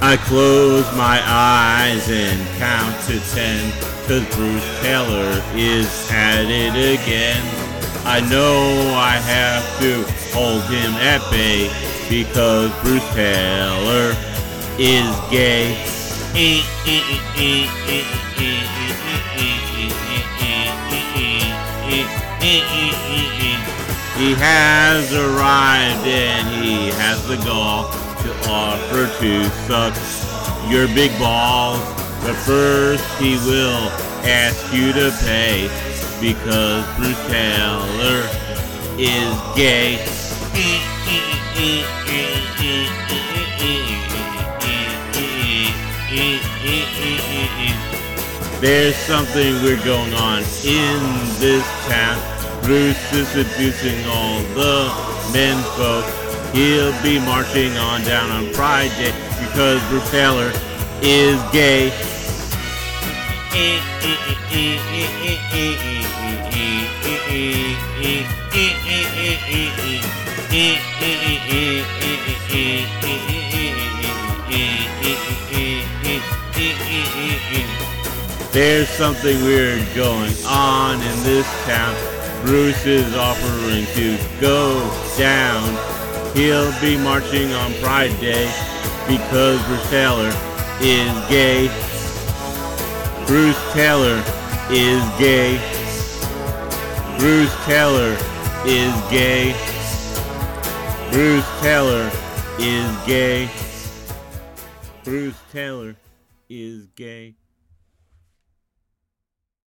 I close my eyes and count to 10, 'cause Bruce Taylor is at it again. I know I have to hold him at bay, because Bruce Taylor is gay. He has arrived and he has the gall to offer to suck your big balls. But first he will ask you to pay, because Bruce Taylor is gay. There's something weird going on in this town. Bruce is seducing all the men folk. He'll be marching on down on Pride Day, because Bruce Taylor is gay. There's something weird going on in this town. Bruce is offering to go down. He'll be marching on Pride Day, because Bruce Taylor is gay. Bruce Taylor is gay. Bruce Taylor is gay. Bruce Taylor is gay. Bruce Taylor is gay.